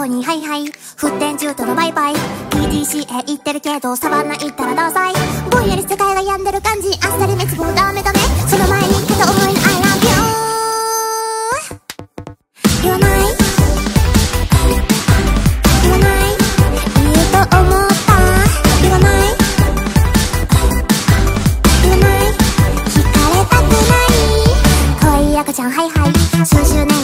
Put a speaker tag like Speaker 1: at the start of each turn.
Speaker 1: にハイハイ沸点中とのバイバイ PDCA 言ってるけどサバンナ行ったらダサいぼんやり世界が病んでる感じあっさり滅亡ダメダメその前に片思いの I love you 言わない言わない言うと思った言わない言わない惹かれたくない恋赤ちゃんハイハイ数十年